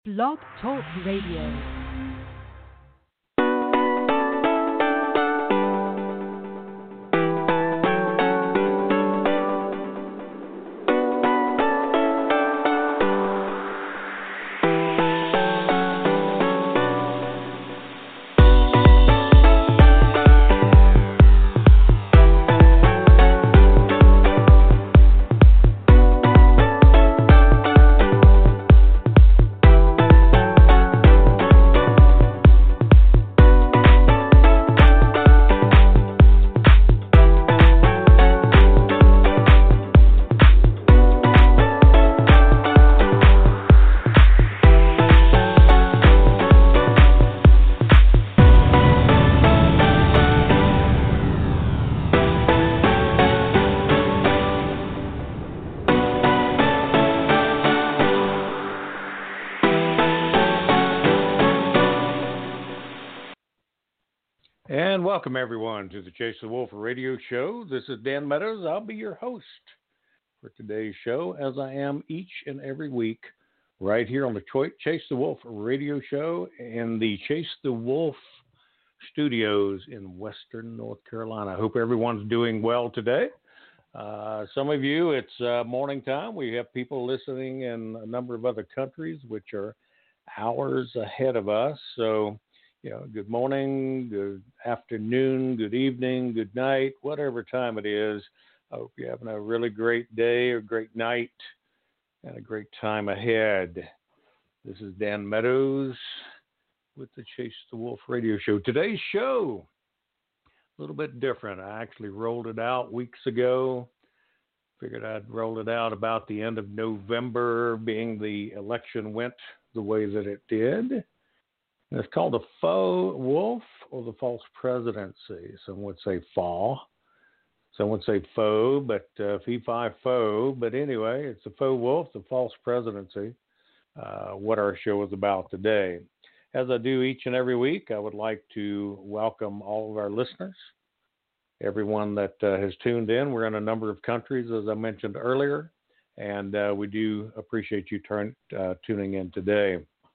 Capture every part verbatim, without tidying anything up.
Blog Talk Radio. Welcome, everyone, to the Chase the Wolf radio show. This is Dan Meadows. I'll be your host for today's show, as I am each and every week, right here on the Chase the Wolf radio show in the Chase the Wolf studios in Western North Carolina. I hope everyone's doing well today. Uh, some of you, it's uh, morning time. We have people listening in a number of other countries, which are hours ahead of us. So, you know, good morning, good afternoon, good evening, good night, whatever time it is. I hope you're having a really great day or great night and a great time ahead. This is Dan Meadows with the Chase the Wolf radio show. Today's show, a little bit different. I actually rolled it out weeks ago. Figured I'd roll it out about the end of November, being the election went the way that it did. And it's called the faux wolf or the false presidency. Some would say fall. Some would say faux, but uh, fee fi faux. But anyway, it's the faux wolf, the false presidency, uh, what our show is about today. As I do each and every week, I would like to welcome all of our listeners, everyone that uh, has tuned in. We're in a number of countries, as I mentioned earlier, and uh, we do appreciate you turn, uh, tuning in today.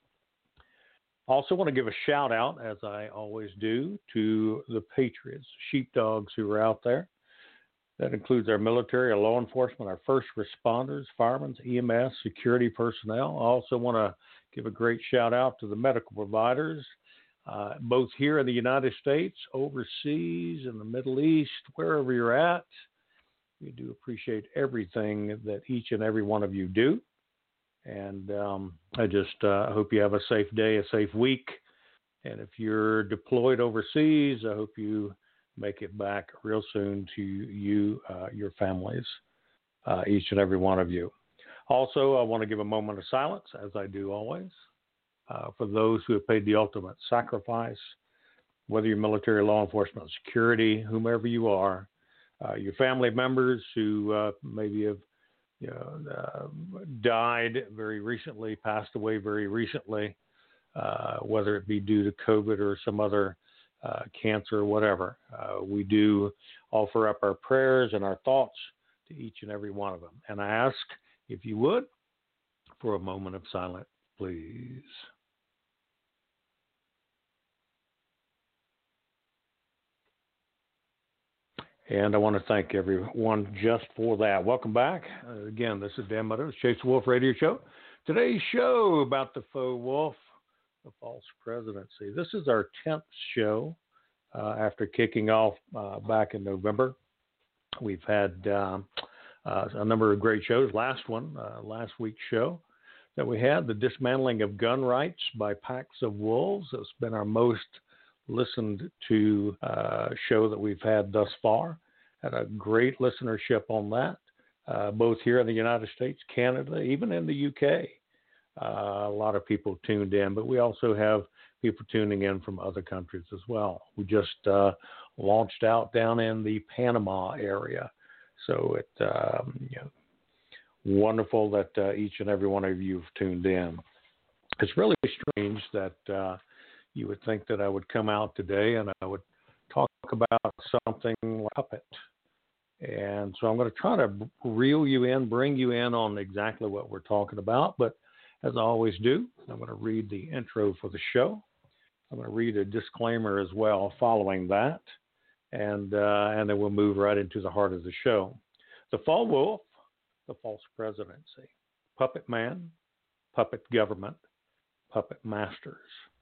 Also want to give a shout out, as I always do, to the patriots, sheepdogs who are out there. That includes our military, our law enforcement, our first responders, firemen, E M S, security personnel. I also want to give a great shout out to the medical providers, uh, both here in the United States, overseas, in the Middle East, wherever you're at. We do appreciate everything that each and every one of you do. And um, I just uh, hope you have a safe day, a safe week. And if you're deployed overseas, I hope you make it back real soon to you, uh, your families, uh, each and every one of you. Also, I want to give a moment of silence, as I do always, uh, for those who have paid the ultimate sacrifice, whether you're military, law enforcement, security, whomever you are, uh, your family members who uh, maybe have You know, uh, died very recently, passed away very recently, uh, whether it be due to COVID or some other uh, cancer or whatever. Uh, we do offer up our prayers and our thoughts to each and every one of them. And I ask, if you would, for a moment of silence, please. And I want to thank everyone just for that. Welcome back. Uh, again, this is Dan Meadows, Chase the Wolf radio show. Today's show about the faux wolf, the false presidency. This is our tenth show uh, after kicking off uh, back in November. We've had um, uh, a number of great shows. Last one, uh, last week's show that we had, the dismantling of gun rights by packs of wolves. It's been our most listened to uh, show that we've had thus far. Had a great listenership on that, uh, both here in the United States, Canada, even in the U K. Uh, a lot of people tuned in, but we also have people tuning in from other countries as well. We just uh, launched out down in the Panama area. So it's um, you know, wonderful that uh, each and every one of you have tuned in. It's really strange that uh, you would think that I would come out today and I would talk about something like puppet. And so I'm going to try to reel you in, bring you in on exactly what we're talking about. But as I always do, I'm going to read the intro for the show. I'm going to read a disclaimer as well following that, and uh, and then we'll move right into the heart of the show. The Fall Wolf, the False Presidency, Puppet Man, Puppet Government, Puppet Masters.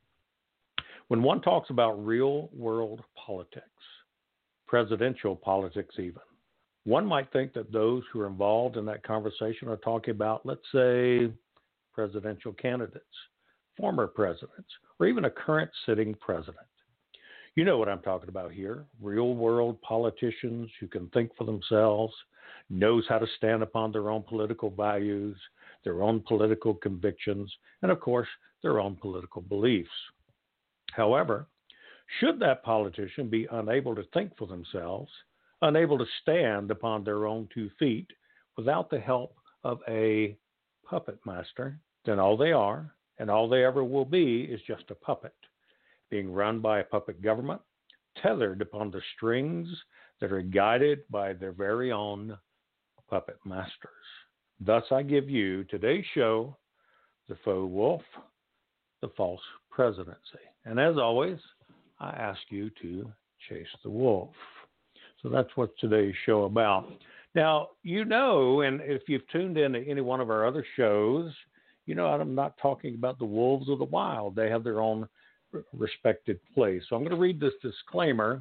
When one talks about real-world politics, presidential politics even, one might think that those who are involved in that conversation are talking about, let's say, presidential candidates, former presidents, or even a current sitting president. You know what I'm talking about here. Real-world politicians who can think for themselves, knows how to stand upon their own political values, their own political convictions, and of course, their own political beliefs. However, should that politician be unable to think for themselves, unable to stand upon their own two feet without the help of a puppet master, then all they are and all they ever will be is just a puppet, being run by a puppet government, tethered upon the strings that are guided by their very own puppet masters. Thus I give you today's show, The Faux Wolf, the False Presidency. And as always, I ask you to chase the wolf. So that's what today's show about. Now, you know, and if you've tuned in to any one of our other shows, you know I'm not talking about the wolves of the wild. They have their own respected place. So I'm going to read this disclaimer,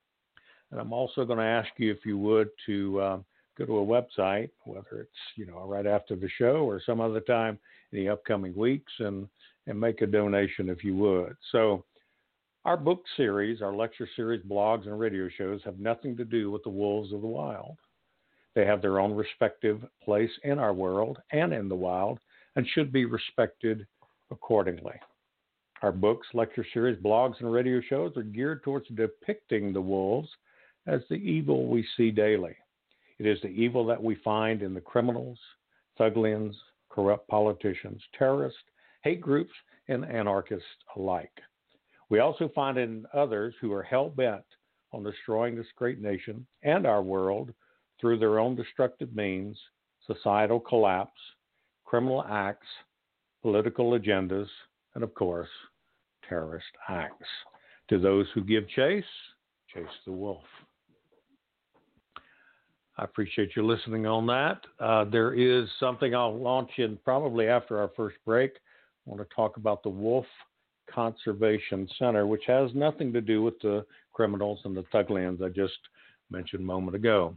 and I'm also going to ask you, if you would, to uh, go to a website, whether it's, you know, right after the show or some other time in the upcoming weeks, and, and make a donation if you would. So our book series, our lecture series, blogs, and radio shows have nothing to do with the wolves of the wild. They have their own respective place in our world and in the wild, and should be respected accordingly. Our books, lecture series, blogs, and radio shows are geared towards depicting the wolves as the evil we see daily. It is the evil that we find in the criminals, thuglians, corrupt politicians, terrorists, hate groups, and anarchists alike. We also find it in others who are hell-bent on destroying this great nation and our world through their own destructive means, societal collapse, criminal acts, political agendas, and of course, terrorist acts. To those who give chase, chase the wolf. I appreciate you listening on that. Uh, there is something I'll launch in probably after our first break. I want to talk about the Wolf Conservation Center, which has nothing to do with the criminals and the thuglians I just mentioned a moment ago.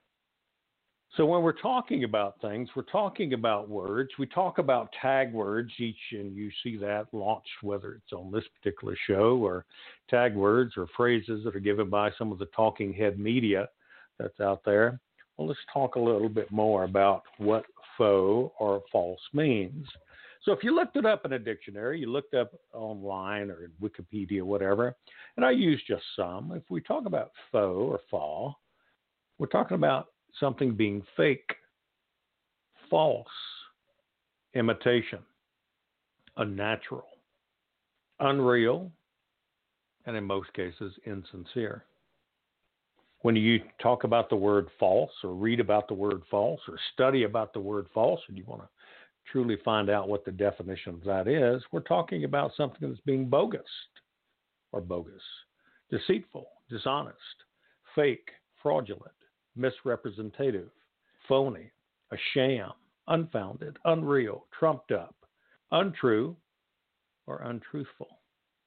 So when we're talking about things, we're talking about words. We talk about tag words each, and you see that launched, whether it's on this particular show, or tag words or phrases that are given by some of the talking head media that's out there. Well, let's talk a little bit more about what faux or false means. So if you looked it up in a dictionary, you looked up online or in Wikipedia, whatever, and I use just some. If we talk about faux or faux, we're talking about something being fake, false, imitation, unnatural, unreal, and in most cases, insincere. When you talk about the word false, or read about the word false, or study about the word false, and you want to truly find out what the definition of that is, we're talking about something that's being bogus, or bogus, deceitful, dishonest, fake, fraudulent, misrepresentative, phony, a sham, unfounded, unreal, trumped up, untrue, or untruthful.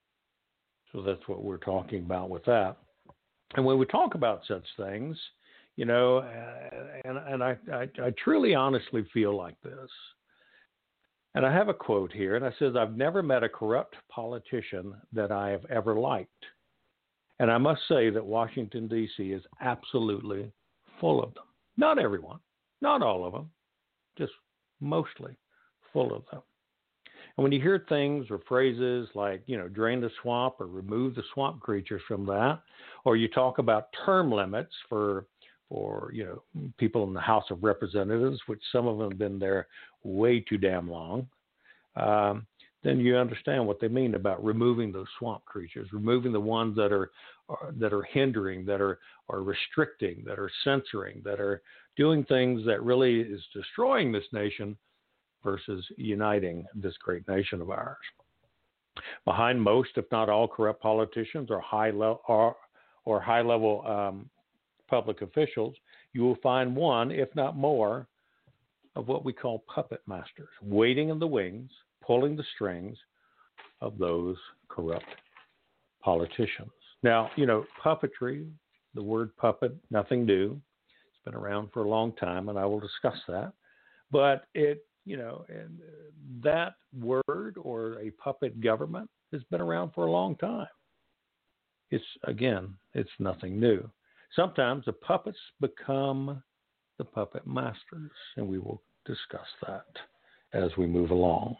So that's what we're talking about with that. And when we talk about such things, you know, uh, and, and I, I, I truly honestly feel like this. And I have a quote here, and it says, "I've never met a corrupt politician that I have ever liked. And I must say that Washington, D C is absolutely full of them. Not everyone, not all of them, just mostly full of them." And when you hear things or phrases like, you know, drain the swamp or remove the swamp creatures from that, or you talk about term limits for, for, you know, people in the House of Representatives, which some of them have been there way too damn long, um, then you understand what they mean about removing those swamp creatures, removing the ones that are, are that are hindering, that are, are restricting, that are censoring, that are doing things that really is destroying this nation versus uniting this great nation of ours. Behind most, if not all, corrupt politicians or high level or, or high level um, public officials, you will find one, if not more, of what we call puppet masters, waiting in the wings, pulling the strings of those corrupt politicians. Now, you know, puppetry, the word puppet, nothing new. It's been around for a long time, and I will discuss that. But it, you know, and that word or a puppet government has been around for a long time. It's, again, it's nothing new. Sometimes the puppets become the puppet masters, and we will discuss that as we move along.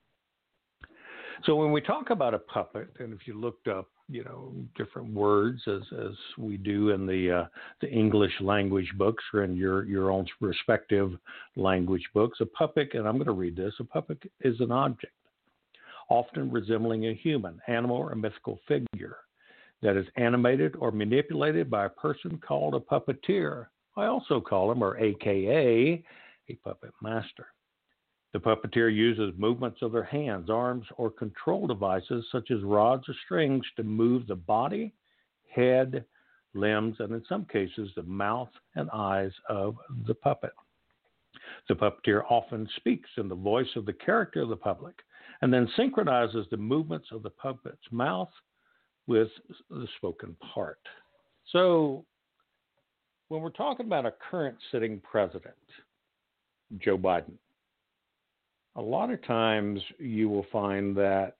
So when we talk about a puppet, and if you looked up, you know, different words as as we do in the uh, the English language books or in your your own respective language books, a puppet, and I'm going to read this, a puppet is an object, often resembling a human, animal, or mythical figure that is animated or manipulated by a person called a puppeteer. I also call him, or A K A, a puppet master. The puppeteer uses movements of their hands, arms, or control devices such as rods or strings to move the body, head, limbs, and in some cases the mouth and eyes of the puppet. The puppeteer often speaks in the voice of the character of the public and then synchronizes the movements of the puppet's mouth with the spoken part. So when we're talking about a current sitting president, Joe Biden, a lot of times you will find that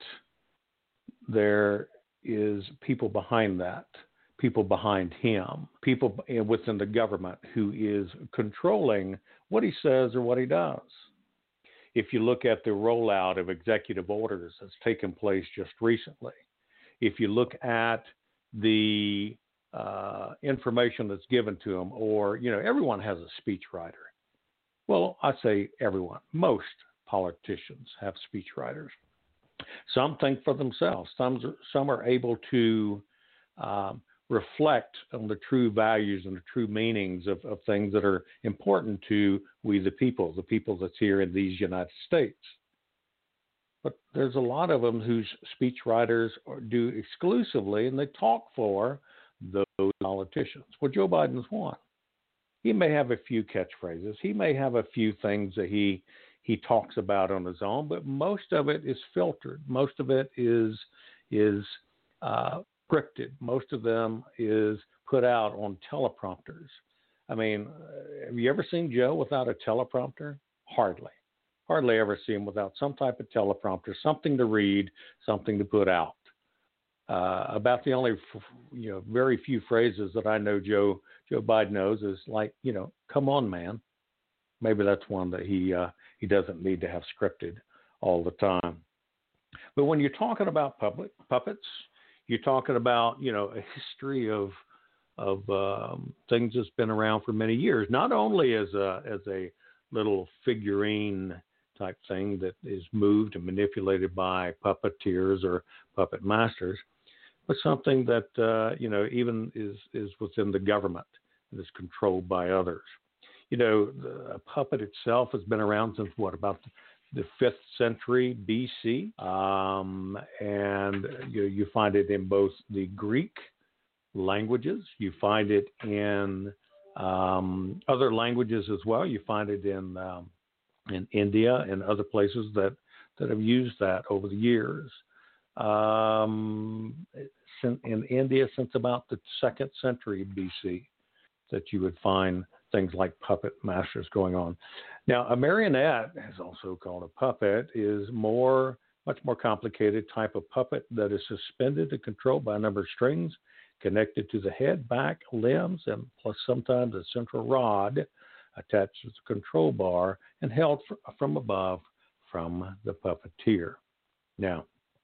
there is people behind that, people behind him, people within the government who is controlling what he says or what he does. If you look at the rollout of executive orders that's taken place just recently, if you look at the uh, information that's given to them, or, you know, everyone has a speechwriter. Well, I say everyone, most politicians have speechwriters. Some think for themselves. Some, some are able to um, reflect on the true values and the true meanings of, of things that are important to we the people, the people that's here in these United States. But there's a lot of them whose speechwriters do exclusively, and they talk for those politicians. Well, Joe Biden's one. He may have a few catchphrases. He may have a few things that he he talks about on his own, but most of it is filtered. Most of it is is uh, scripted. Most of them is put out on teleprompters. I mean, have you ever seen Joe without a teleprompter? Hardly. Hardly ever see him without some type of teleprompter, something to read, something to put out. Uh, about the only, you know, very few phrases that I know Joe Joe Biden knows is like, you know, come on, man. Maybe that's one that he uh, he doesn't need to have scripted all the time. But when you're talking about public puppets, you're talking about, you know, a history of of um, things that's been around for many years. Not only as a as a little figurine type thing that is moved and manipulated by puppeteers or puppet masters, but something that uh, you know even is is within the government and is controlled by others. You know, the, a puppet itself has been around since what, about the fifth century B C, um, and you you find it in both the Greek languages, you find it in um, other languages as well. You find it in um, in India and other places that, that have used that over the years. Um, in India, since about the second century B C, that you would find things like puppet masters going on. Now, a marionette, as also called a puppet, is more, much more complicated type of puppet that is suspended and controlled by a number of strings connected to the head, back, limbs, and plus sometimes a central rod attached to the control bar and held from above from the puppeteer. Now,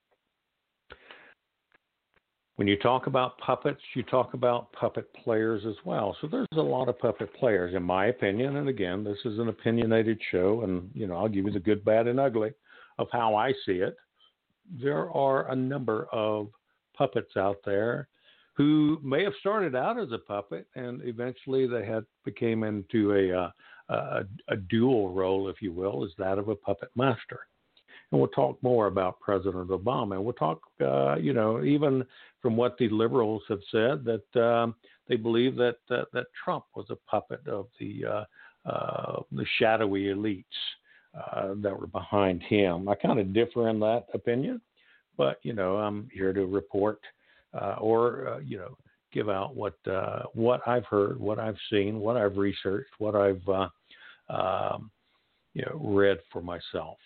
when you talk about puppets, you talk about puppet players as well. So there's a lot of puppet players, in my opinion. And again, this is an opinionated show, and you know I'll give you the good, bad, and ugly of how I see it. There are a number of puppets out there who may have started out as a puppet, and eventually they had became into a uh, a, a dual role, if you will, is that of a puppet master. And we'll talk more about President Obama. And we'll talk, uh, you know, even from what the liberals have said, that um, they believe that, that that Trump was a puppet of the uh, uh, the shadowy elites uh, that were behind him. I kind of differ in that opinion, but you know, I'm here to report uh, or uh, you know, give out what uh, what I've heard, what I've seen, what I've researched, what I've uh, um, you know, read for myself.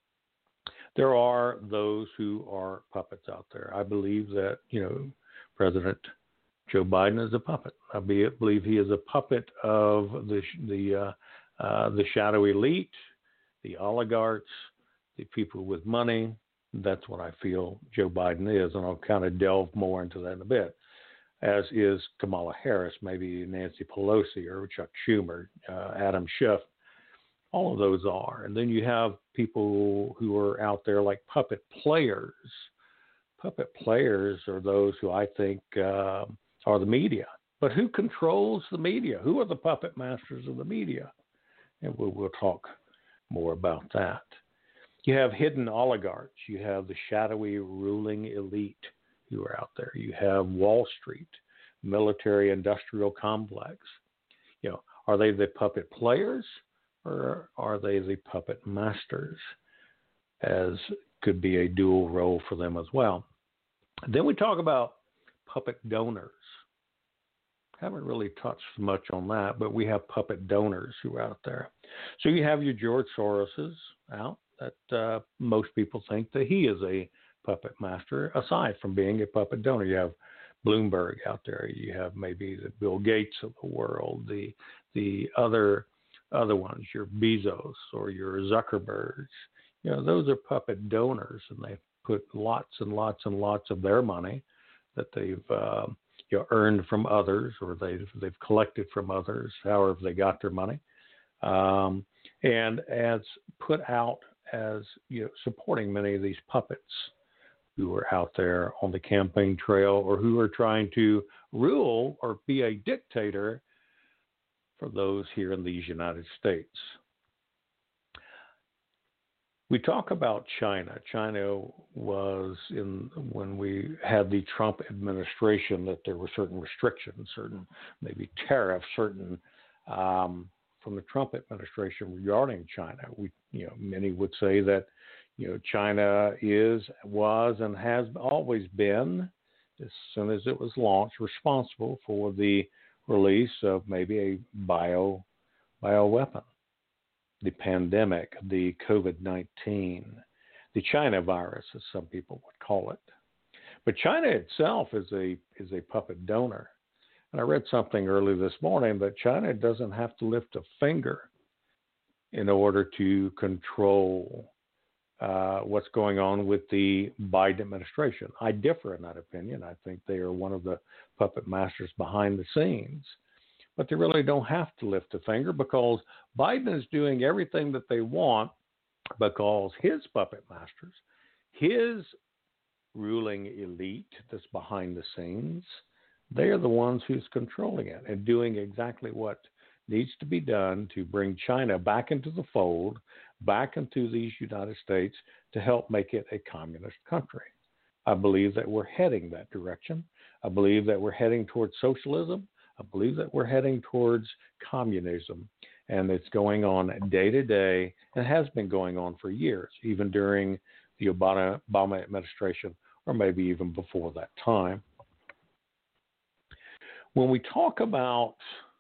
There are those who are puppets out there. I believe that, you know, President Joe Biden is a puppet. I believe he is a puppet of the the uh, uh, the shadow elite, the oligarchs, the people with money. That's what I feel Joe Biden is, and I'll kind of delve more into that in a bit, as is Kamala Harris, maybe Nancy Pelosi or Chuck Schumer, uh, Adam Schiff. All of those are. And then you have people who are out there like puppet players. Puppet players are those who I think uh, are the media. But who controls the media? Who are the puppet masters of the media? And we'll, we'll talk more about that. You have hidden oligarchs. You have the shadowy ruling elite who are out there. You have Wall Street, military industrial complex. You know, are they the puppet players? Or are they the puppet masters, as could be a dual role for them as well. Then we talk about puppet donors. Haven't really touched much on that, but we have puppet donors who are out there. So you have your George Soroses out that uh, most people think that he is a puppet master, aside from being a puppet donor. You have Bloomberg out there. You have maybe the Bill Gates of the world, the the other Other ones, your Bezos or your Zuckerbergs, you know, those are puppet donors, and they put lots and lots and lots of their money that they've uh, you know, earned from others, or they've they've collected from others, however they got their money, um, and as put out as you know, supporting many of these puppets who are out there on the campaign trail, or who are trying to rule or be a dictator for those here in these United States. We talk about China. China was in, when we had the Trump administration, that there were certain restrictions, certain maybe tariffs, certain um, from the Trump administration regarding China. We, you know, many would say that, you know, China is, was, and has always been, as soon as it was launched, responsible for the release of maybe a bio bioweapon, the pandemic, the COVID nineteen, the China virus, as some people would call it. But China itself is a is a puppet donor. And I read something early this morning that China doesn't have to lift a finger in order to control uh, what's going on with the Biden administration. I differ in that opinion. I think they are one of the puppet masters behind the scenes, but they really don't have to lift a finger, because Biden is doing everything that they want, because his puppet masters, his ruling elite that's behind the scenes, they are the ones who's controlling it and doing exactly what needs to be done to bring China back into the fold, back into these United States, to help make it a communist country. I believe that we're heading that direction. I believe that we're heading towards socialism. I believe that we're heading towards communism. And it's going on day to day, and has been going on for years, even during the Obama, Obama administration, or maybe even before that time. When we talk about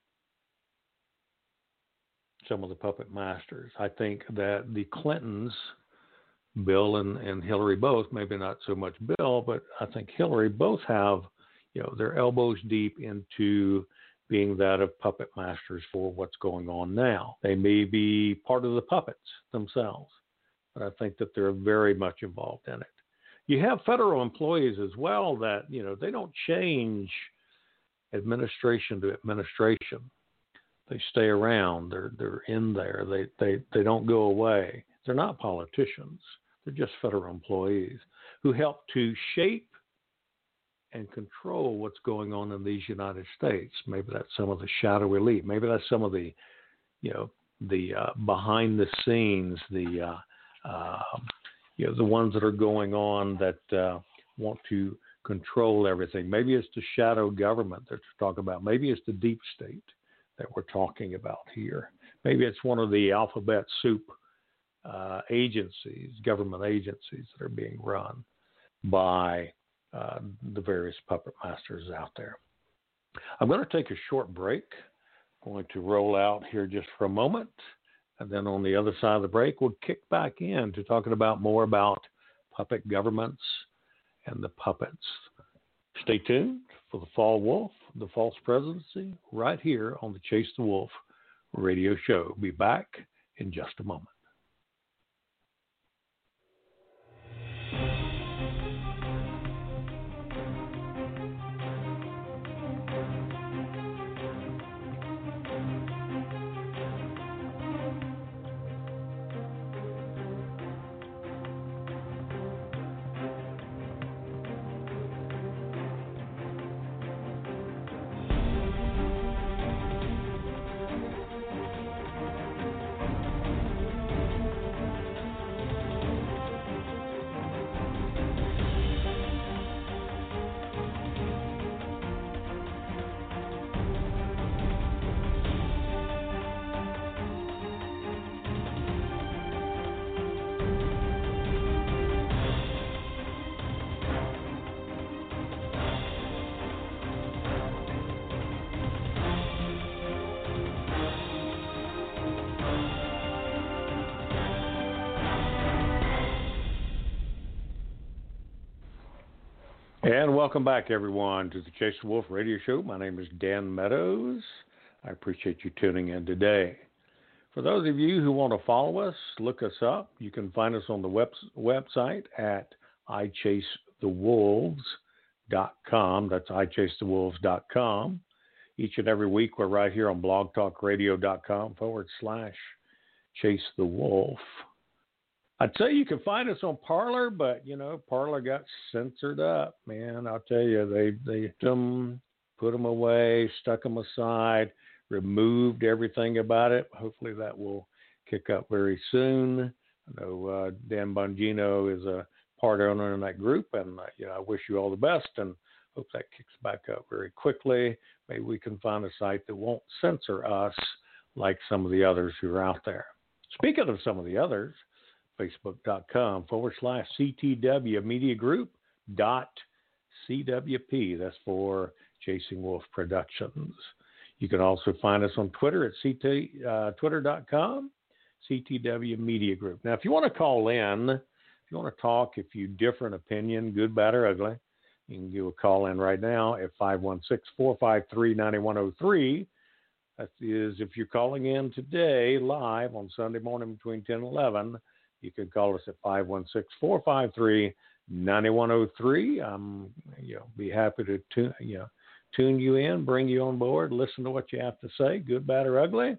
some of the puppet masters, I think that the Clintons, Bill and, and Hillary both, maybe not so much Bill, but I think Hillary, both have, you know, their elbows deep into being that of puppet masters for what's going on now. They may be part of the puppets themselves, but I think that they're very much involved in it. You have federal employees as well that, you know, they don't change administration to administration. They stay around. They're they're in there. They they they don't go away. They're not politicians. They're just federal employees who help to shape and control what's going on in these United States. Maybe that's some of the shadow elite. Maybe that's some of the, you know, the uh, behind the scenes, the uh, uh, you know, the ones that are going on that uh, want to control everything. Maybe it's the shadow government that we're talking about. Maybe it's the deep state that we're talking about here. Maybe it's one of the alphabet soup uh, agencies, government agencies that are being run by uh, the various puppet masters out there. I'm going to take a short break. I'm going to roll out here just for a moment. And then on the other side of the break, we'll kick back in to talking about more about puppet governments and the puppets. Stay tuned for the Fall Wolf, the False Presidency, right here on the Chase the Wolf radio show. Be back in just a moment. And welcome back, everyone, to the Chase the Wolf radio show. My name is Dan Meadows. I appreciate you tuning in today. For those of you who want to follow us, look us up. You can find us on the web, website at I chase the wolves dot com. That's I chase the wolves dot com. Each and every week, we're right here on blogtalkradio.com forward slash Chase the Wolf. I'd say you can find us on Parler, but, you know, Parler got censored up, man. I'll tell you, they, they them, put them away, stuck them aside, removed everything about it. Hopefully that will kick up very soon. I know uh, Dan Bongino is a part owner in that group, and, uh, you know, I wish you all the best and hope that kicks back up very quickly. Maybe we can find a site that won't censor us like some of the others who are out there. Speaking of some of the others, Facebook.com forward slash CTW Media Group dot CWP. That's for Chasing Wolf Productions. You can also find us on Twitter at CT, uh, twitter.com, C T W Media Group. Now, if you want to call in, if you want to talk, if you differ in opinion, good, bad, or ugly, you can give a call in right now at five one six, four five three, nine one zero three. That is, if you're calling in today live on Sunday morning between ten and eleven, you can call us at five one six, four five three, nine one zero three. I'm, you know, be happy to tune, you know, tune you in, bring you on board, listen to what you have to say, good, bad, or ugly.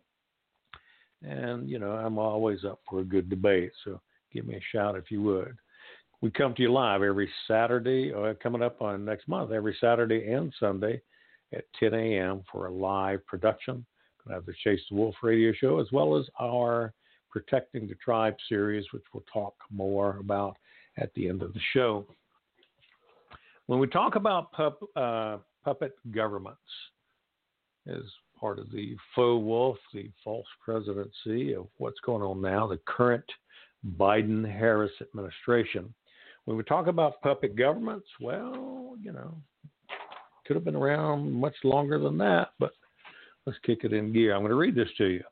And, you know, I'm always up for a good debate, so give me a shout if you would. We come to you live every Saturday, or coming up on next month, every Saturday and Sunday at ten a.m. for a live production. We'll have the Chase the Wolf radio show, as well as our Protecting the Tribe series, which we'll talk more about at the end of the show. When we talk about pup, uh, puppet governments as part of the faux wolf, the false presidency of what's going on now, the current Biden-Harris administration, when we talk about puppet governments, well, you know, could have been around much longer than that, but let's kick it in gear. I'm going to read this to you.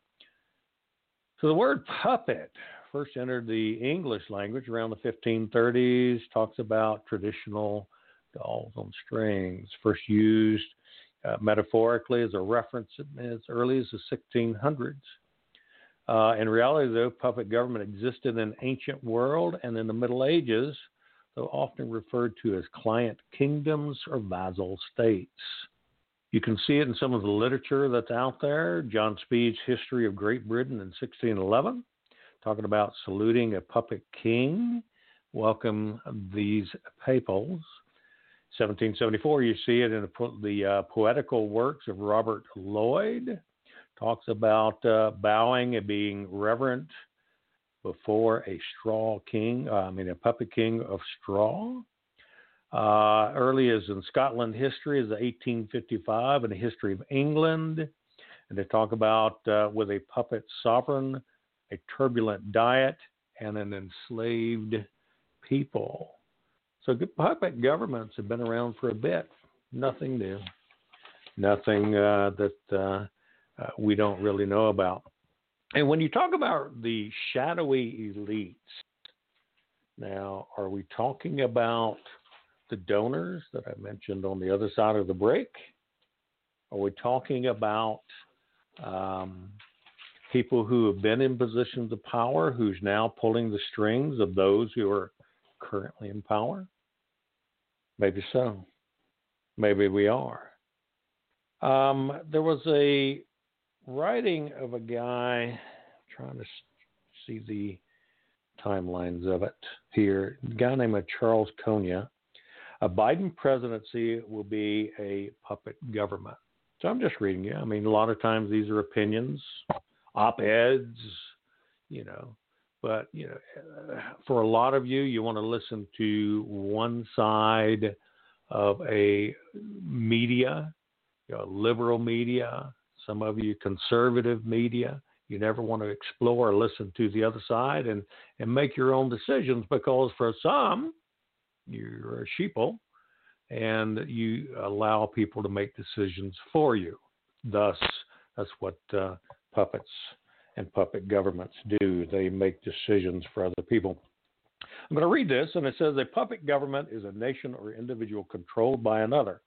So the word puppet first entered the English language around the fifteen thirties, talks about traditional dolls on strings, first used uh, metaphorically as a reference as early as the sixteen hundreds. Uh, in reality, though, puppet government existed in the ancient world and in the Middle Ages, though often referred to as client kingdoms or vassal states. You can see it in some of the literature that's out there. John Speed's History of Great Britain in sixteen eleven, talking about saluting a puppet king, welcome these papals. seventeen seventy-four, you see it in the, the uh, poetical works of Robert Lloyd, talks about uh, bowing and being reverent before a straw king, uh, I mean, a puppet king of straw. Uh, early as in Scotland history is eighteen fifty-five, and the history of England. And they talk about uh, with a puppet sovereign, a turbulent diet, and an enslaved people. So good puppet governments have been around for a bit. Nothing new. Nothing uh, that uh, uh, we don't really know about. And when you talk about the shadowy elites, now, are we talking about the donors that I mentioned on the other side of the break? Are we talking about um, people who have been in positions of power who's now pulling the strings of those who are currently in power? Maybe so. Maybe we are. Um, there was a writing of a guy, trying to see the timelines of it here, a guy named Charles Konya. A Biden presidency will be a puppet government. So I'm just reading you. I mean, a lot of times these are opinions, op-eds, you know. But, you know, for a lot of you, you want to listen to one side of a media, you know, liberal media, some of you conservative media. You never want to explore or listen to the other side and, and make your own decisions, because for some, you're a sheeple, and you allow people to make decisions for you. Thus, that's what uh, puppets and puppet governments do. They make decisions for other people. I'm going to read this, and it says, a puppet government is a nation or individual controlled by another.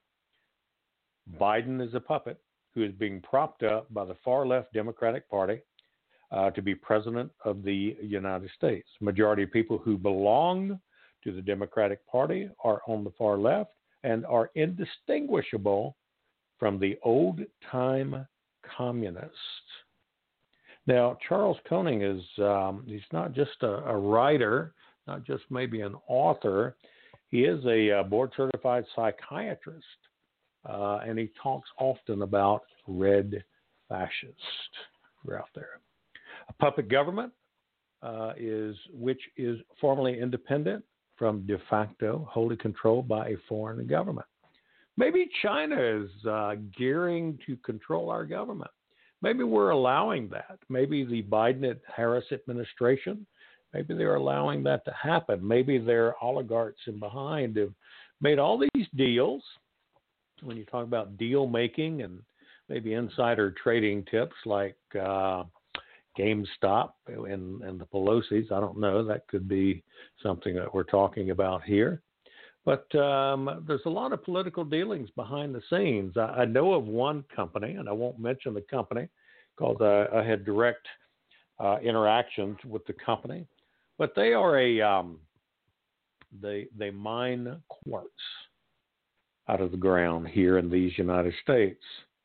Biden is a puppet who is being propped up by the far-left Democratic Party uh, to be president of the United States. Majority of people who belong to the Democratic Party are on the far left and are indistinguishable from the old-time communists. Now, Charles Koenig is, um, he's not just a, a writer, not just maybe an author. He is a uh, board-certified psychiatrist, uh, and he talks often about red fascists who are out there. A puppet government uh, is which is formally independent from de facto, wholly controlled by a foreign government. Maybe China is uh, gearing to control our government. Maybe we're allowing that. Maybe the Biden-Harris administration, maybe they're allowing that to happen. Maybe their oligarchs in behind have made all these deals. When you talk about deal making and maybe insider trading tips like uh, GameStop and, and the Pelosi's, I don't know, that could be something that we're talking about here. But um, there's a lot of political dealings behind the scenes. I, I know of one company, and I won't mention the company, because uh, I had direct uh, interactions with the company. But they are a um, they they mine quartz out of the ground here in these United States.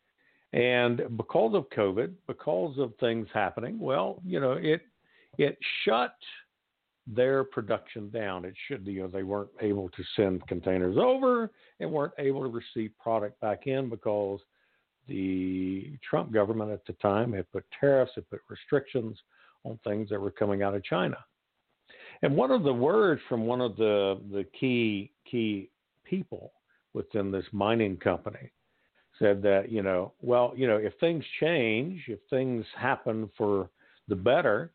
And because of COVID, because of things happening, well, you know, it it shut their production down. It should, you know, they weren't able to send containers over and weren't able to receive product back in because the Trump government at the time had put tariffs, had put restrictions on things that were coming out of China. And one of the words from one of the, the key key people within this mining company said that, you know, well, you know, if things change, if things happen for the better,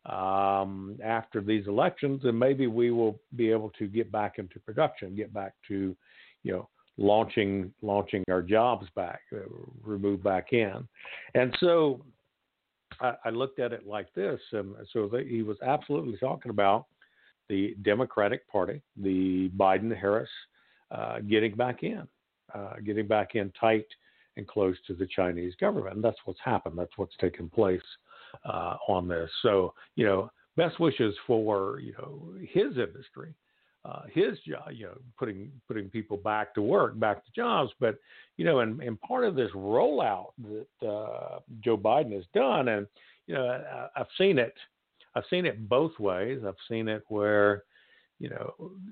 Um, after these elections, and maybe we will be able to get back into production, get back to, you know, launching launching our jobs back, uh, remove back in. And so I, I looked at it like this, and so the, he was absolutely talking about the Democratic Party, the Biden-Harris, uh, getting back in, uh, getting back in tight and close to the Chinese government. And that's what's happened. That's what's taken place Uh, on this. So, you know, best wishes for, you know, his industry, uh, his job, you know, putting putting people back to work, back to jobs. But, you know, and, and part of this rollout that uh, Joe Biden has done, and, you know, I, I've seen it, I've seen it both ways. I've seen it where, you know,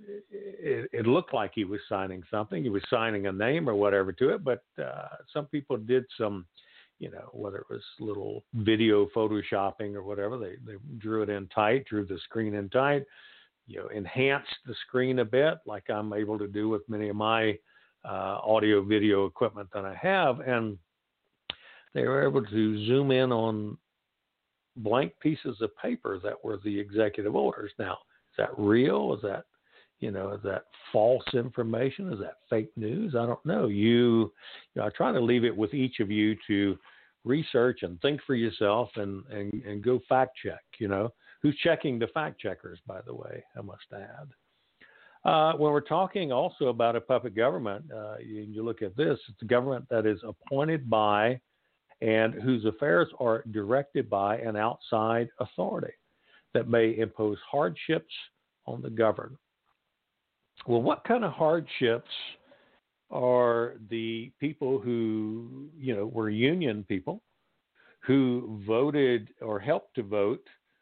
it, it looked like he was signing something. He was signing a name or whatever to it. But uh, some people did some, you know, whether it was little video photoshopping or whatever, they, they drew it in tight, drew the screen in tight, you know, enhanced the screen a bit like I'm able to do with many of my uh, audio video equipment that I have. And they were able to zoom in on blank pieces of paper that were the executive orders. Now, is that real? Is that, you know, is that false information? Is that fake news? I don't know. You, you know, I try to leave it with each of you to research and think for yourself and, and, and go fact check, you know. Who's checking the fact checkers, by the way, I must add. Uh, when we're talking also about a puppet government, uh, you, you look at this, it's a government that is appointed by and whose affairs are directed by an outside authority that may impose hardships on the governed. Well, what kind of hardships are the people who, you know, were union people who voted or helped to vote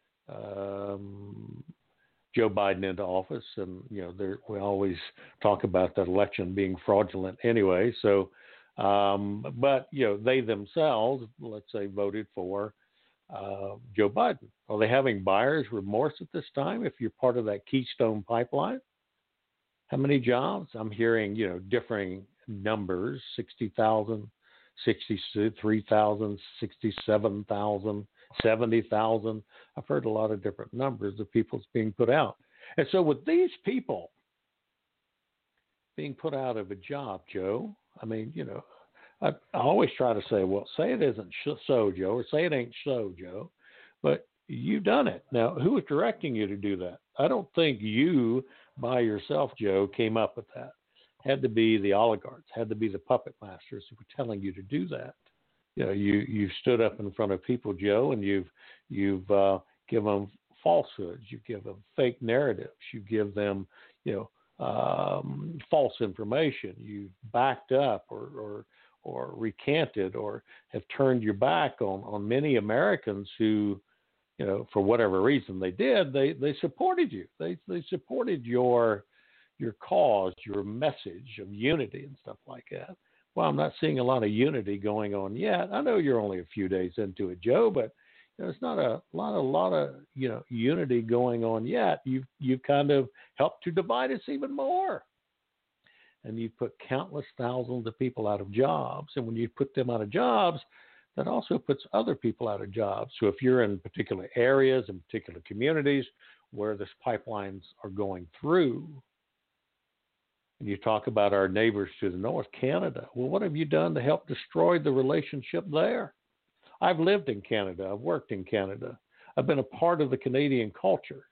um, Joe Biden into office? And, you know, we always talk about that election being fraudulent anyway. So, um, but, you know, they themselves, let's say, voted for uh, Joe Biden. Are they having buyer's remorse at this time if you're part of that Keystone Pipeline? How many jobs? I'm hearing, you know, differing numbers, sixty thousand, sixty-three thousand, sixty-seven thousand, seventy thousand. I've heard a lot of different numbers of people being put out. And so with these people being put out of a job, Joe, I mean, you know, I, I always try to say, well, say it isn't so, Joe, or say it ain't so, Joe. But you've done it. Now, who was directing you to do that? I don't think you by yourself, Joe, came up with that. Had to be the oligarchs, had to be the puppet masters who were telling you to do that. You know, you you've stood up in front of people, Joe, and you've you've uh, given them falsehoods, you give them fake narratives, you give them, you know, um, false information. You've backed up or or or recanted or have turned your back on on many Americans who, you know, for whatever reason they did, they, they supported you. They they supported your your cause, your message of unity and stuff like that. Well, I'm not seeing a lot of unity going on yet. I know you're only a few days into it, Joe, but you know, it's not a lot, a lot of you know unity going on yet. You've you've kind of helped to divide us even more, and you've put countless thousands of people out of jobs. And when you put them out of jobs, that also puts other people out of jobs. So if you're in particular areas and particular communities where this pipelines are going through, and you talk about our neighbors to the north, Canada, well, what have you done to help destroy the relationship there? I've lived in Canada. I've worked in Canada. I've been a part of the Canadian culture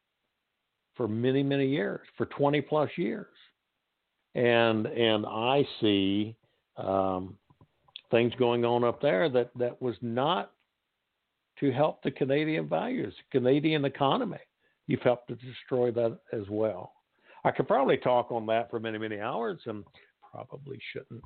for many, many years, for twenty plus years. And, and I see, um, things going on up there that, that was not to help the Canadian values, Canadian economy. You've helped to destroy that as well. I could probably talk on that for many, many hours and probably shouldn't.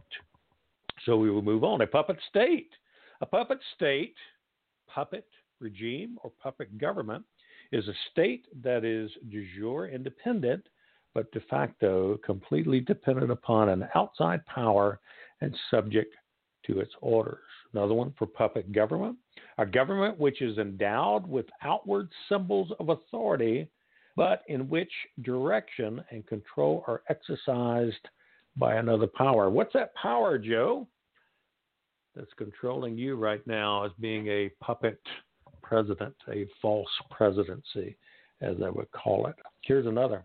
So we will move on. A puppet state. A puppet state, puppet regime or puppet government is a state that is de jure independent, but de facto completely dependent upon an outside power and subject to its orders. Another one for puppet government, a government which is endowed with outward symbols of authority, but in which direction and control are exercised by another power. What's that power, Joe, that's controlling you right now as being a puppet president, a false presidency, as I would call it? Here's another.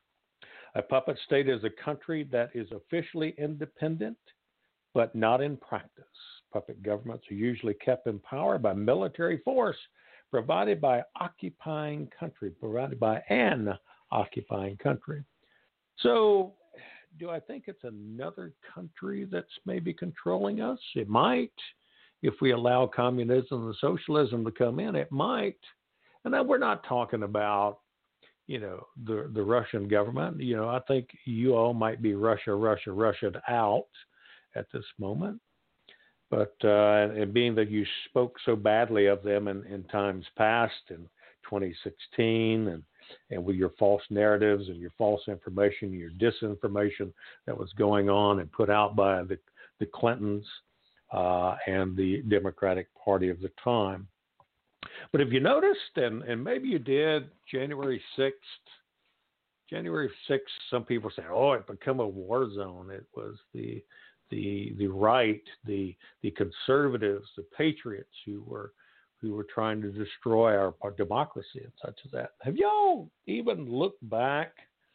A puppet state is a country that is officially independent, but not in practice. Puppet governments are usually kept in power by military force provided by occupying country, provided by an occupying country. So do I think it's another country that's maybe controlling us? It might. If we allow communism and socialism to come in, it might. And then we're not talking about, you know, the, the Russian government. You know, I think you all might be Russia, Russia, Russia'd out at this moment. But uh, and being that you spoke so badly of them in, in times past, in twenty sixteen, and, and with your false narratives and your false information, your disinformation that was going on and put out by the, the Clintons, uh, and the Democratic Party of the time. But if you noticed, and, and maybe you did, January sixth, January sixth, some people say, oh, it became a war zone. It was the the the right, the the conservatives, the patriots who were who were trying to destroy our, our democracy and such as that. Have y'all even looked back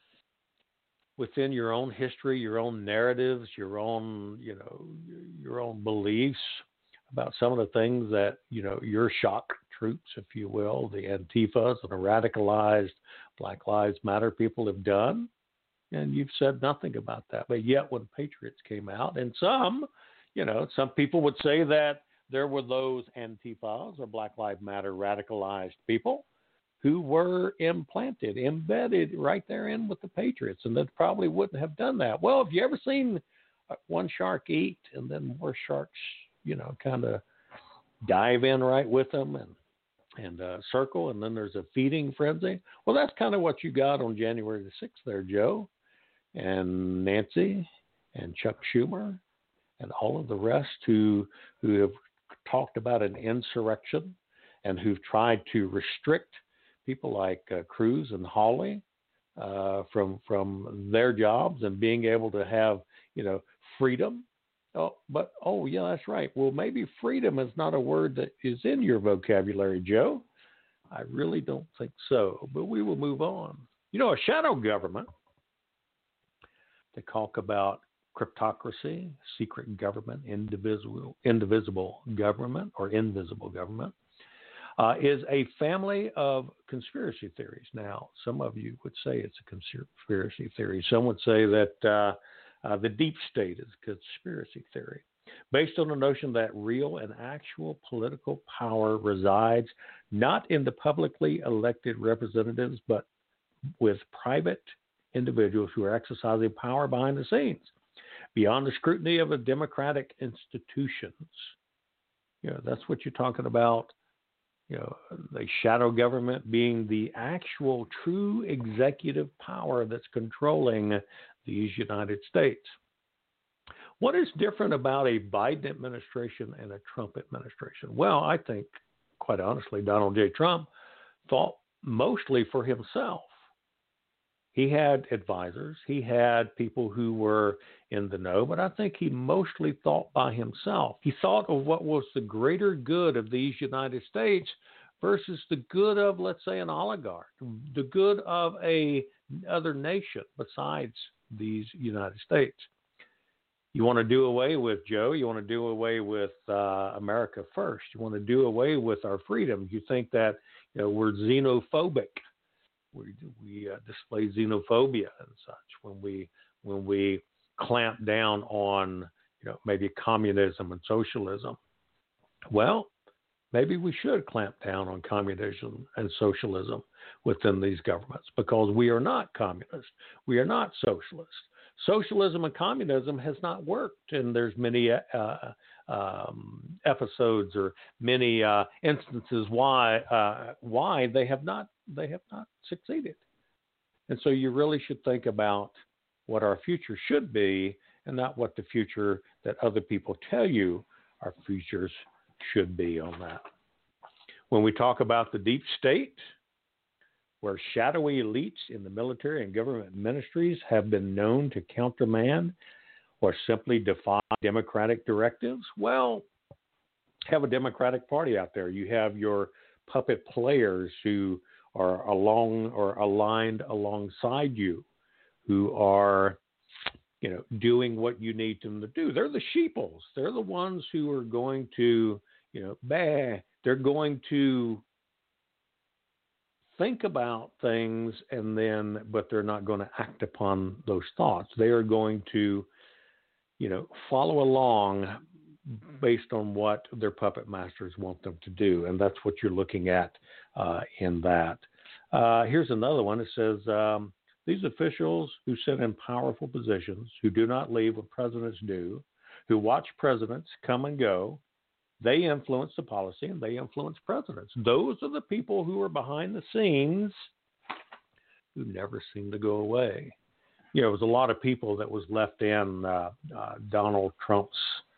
within your own history, your own narratives, your own, you know, your own beliefs about some of the things that, you know, your shock troops, if you will, the Antifas and the radicalized Black Lives Matter people have done? And you've said nothing about that. But yet when Patriots came out, and some, you know, some people would say that there were those Antifas or Black Lives Matter radicalized people who were implanted, embedded right there in with the Patriots, and that probably wouldn't have done that. Well, have you ever seen one shark eat and then more sharks, you know, kind of dive in right with them and and uh, circle, and then there's a feeding frenzy? Well, that's kind of what you got on January the sixth there, Joe, and Nancy, and Chuck Schumer, and all of the rest who who have talked about an insurrection and who've tried to restrict people like uh, Cruz and Hawley uh, from from their jobs and being able to have, you know, freedom. Oh, but, oh, yeah, that's right. Well, maybe freedom is not a word that is in your vocabulary, Joe. I really don't think so, but we will move on. You know, a shadow government, they talk about cryptocracy, secret government, indivisible, indivisible government, or invisible government, uh, is a family of conspiracy theories. Now, some of you would say it's a conspiracy theory. Some would say that uh, uh, the deep state is a conspiracy theory, based on the notion that real and actual political power resides not in the publicly elected representatives, but with private individuals who are exercising power behind the scenes, beyond the scrutiny of the democratic institutions. You know, that's what you're talking about. You know, the shadow government being the actual true executive power that's controlling these United States. What is different about a Biden administration and a Trump administration? Well, I think, quite honestly, Donald J. Trump thought mostly for himself. He had advisors. He had people who were in the know, but I think he mostly thought by himself. He thought of what was the greater good of these United States versus the good of, let's say, an oligarch, the good of a other nation besides these United States. You want to do away with, Joe, you want to do away with uh, America first. You want to do away with our freedoms. You think that, you know, we're xenophobic. We, we uh, display xenophobia and such when we when we clamp down on, you know, maybe communism and socialism. Well, maybe we should clamp down on communism and socialism within these governments, because we are not communist. We are not socialist. Socialism and communism has not worked, and there's many uh, um, episodes or many uh, instances why uh, why they have not they have not succeeded. And so you really should think about what our future should be, and not what the future that other people tell you our futures should be on that. When we talk about the deep state, where shadowy elites in the military and government ministries have been known to countermand or simply defy democratic directives, well, have a Democratic Party out there. You have your puppet players who are along or aligned alongside you, who are, you know, doing what you need them to do. They're the sheeples. They're the ones who are going to, you know, bah, they're going to think about things and then, but they're not going to act upon those thoughts. They are going to, you know, follow along based on what their puppet masters want them to do. And that's what you're looking at uh, in that. Uh, here's another one. It says, um, these officials who sit in powerful positions, who do not leave what presidents do, who watch presidents come and go, they influence the policy and they influence presidents. Those are the people who are behind the scenes who never seem to go away. You know, it was a lot of people that was left in uh, uh, Donald Trump's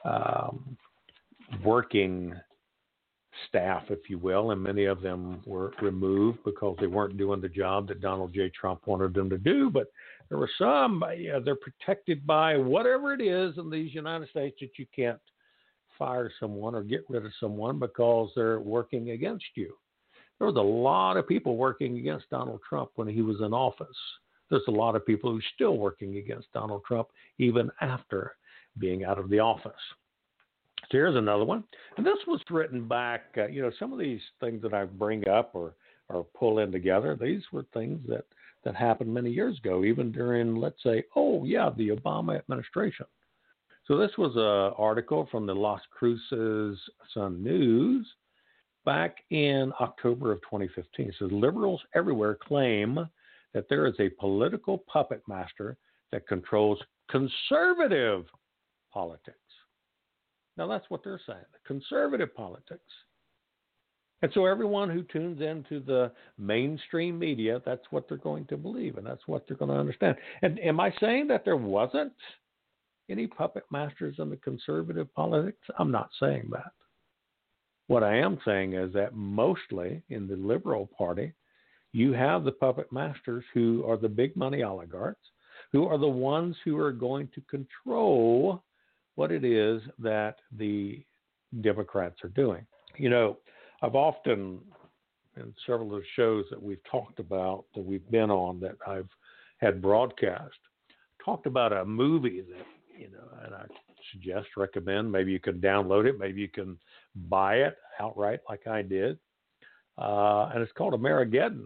um, working staff, if you will, and many of them were removed because they weren't doing the job that Donald J. Trump wanted them to do. But there were some, yeah, they're protected by whatever it is in these United States that you can't fire someone or get rid of someone because they're working against you. There was a lot of people working against Donald Trump when he was in office. There's a lot of people who are still working against Donald Trump even after being out of the office. So here's another one. And this was written back, uh, you know, some of these things that I bring up or, or pull in together, these were things that, that happened many years ago, even during, let's say, oh, yeah, the Obama administration. So this was an article from the Las Cruces Sun News back in October of twenty fifteen. It says, liberals everywhere claim that there is a political puppet master that controls conservative politics. Now, that's what they're saying, conservative politics. And so everyone who tunes into the mainstream media, that's what they're going to believe, and that's what they're going to understand. And am I saying that there wasn't any puppet masters in the conservative politics? I'm not saying that. What I am saying is that mostly in the liberal party, you have the puppet masters who are the big money oligarchs, who are the ones who are going to control what it is that the Democrats are doing. You know, I've often, in several of the shows that we've talked about, that we've been on, that I've had broadcast, talked about a movie that, you know, and I suggest, recommend, maybe you can download it, maybe you can buy it outright like I did. Uh, and it's called Amerigeddon.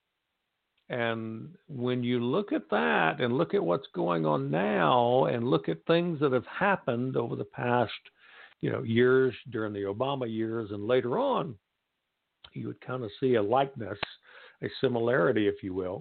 And when you look at that and look at what's going on now and look at things that have happened over the past, you know, years during the Obama years and later on, you would kind of see a likeness, a similarity, if you will,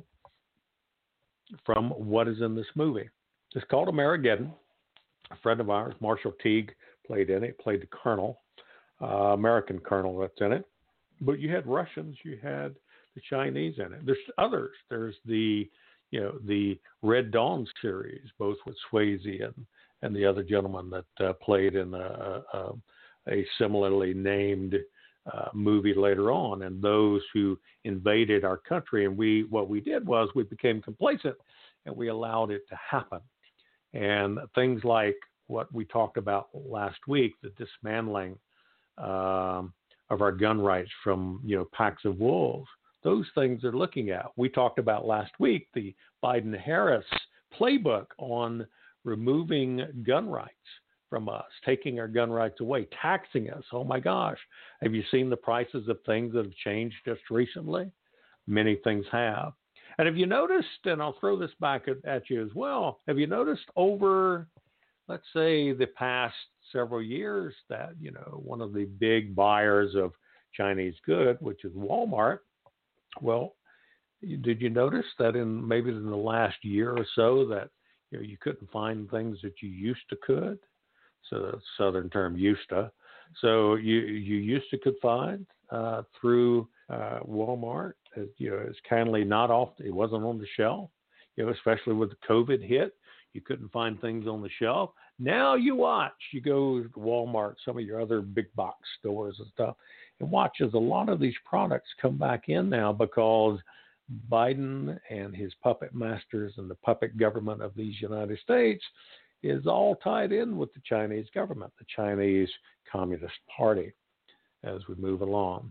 from what is in this movie. It's called Amerigeddon. A friend of ours, Marshall Teague, played in it, played the colonel, uh, American colonel that's in it. But you had Russians, you had the Chinese in it. There's others. There's the, you know, the Red Dawn series, both with Swayze and, and the other gentleman that uh, played in a, a, a similarly named uh, movie later on, and those who invaded our country. And we, what we did was we became complacent and we allowed it to happen. And things like what we talked about last week, the dismantling um, of our gun rights from, you know, packs of wolves, those things they're looking at. We talked about last week the Biden-Harris playbook on removing gun rights from us, taking our gun rights away, taxing us. Oh, my gosh. Have you seen the prices of things that have changed just recently? Many things have. And have you noticed, and I'll throw this back at, at you as well, have you noticed over, let's say, the past several years that, you know, one of the big buyers of Chinese good, which is Walmart, well, did you notice that in maybe in the last year or so that, you know, you couldn't find things that you used to could? So the southern term used to. So you you used to could find uh, through uh, Walmart. Uh, you know, it's kindly not off. It wasn't on the shelf. You know, especially with the COVID hit, you couldn't find things on the shelf. Now you watch. You go to Walmart, some of your other big box stores and stuff, and watch as a lot of these products come back in now because Biden and his puppet masters and the puppet government of these United States is all tied in with the Chinese government, the Chinese Communist Party, as we move along.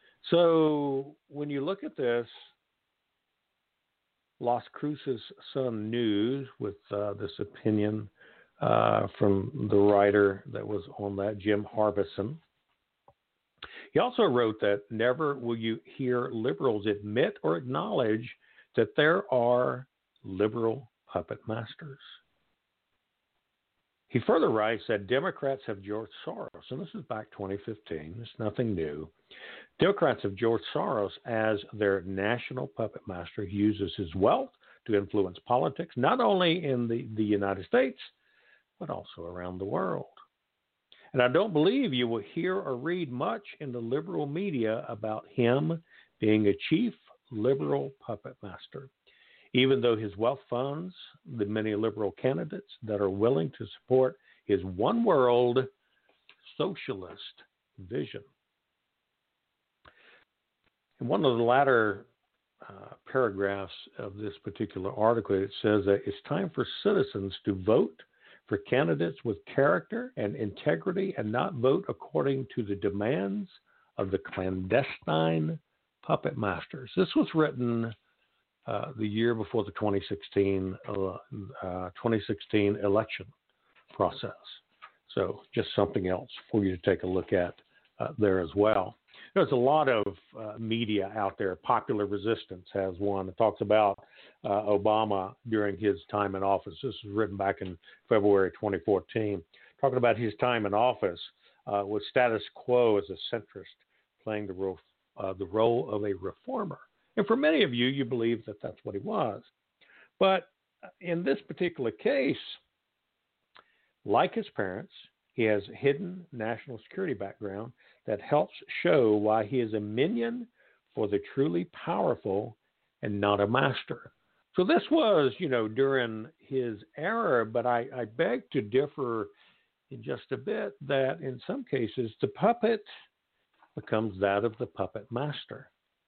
So when you look at this, Las Cruces Sun News with uh, this opinion uh, from the writer that was on that, Jim Harbison. He also wrote that never will you hear liberals admit or acknowledge that there are liberal puppet masters. He further writes that Democrats have George Soros, and this is back twenty fifteen, it's nothing new. Democrats have George Soros as their national puppet master. He uses his wealth to influence politics, not only in the, the United States, but also around the world. And I don't believe you will hear or read much in the liberal media about him being a chief liberal puppet master, even though his wealth funds the many liberal candidates that are willing to support his one world socialist vision. In one of the latter uh, paragraphs of this particular article, it says that it's time for citizens to vote for candidates with character and integrity and not vote according to the demands of the clandestine puppet masters. This was written uh, the year before the twenty sixteen, uh, uh, twenty sixteen election process. So just something else for you to take a look at uh, there as well. There's a lot of uh, media out there. Popular Resistance has one that talks about uh, Obama during his time in office. This was written back in February twenty fourteen, talking about his time in office uh, with status quo as a centrist, playing the role, uh, the role of a reformer. And for many of you, you believe that that's what he was. But in this particular case, like his parents, he has hidden national security background that helps show why he is a minion for the truly powerful and not a master. So this was, you know, during his era, but I, I beg to differ in just a bit that in some cases the puppet becomes that of the puppet master.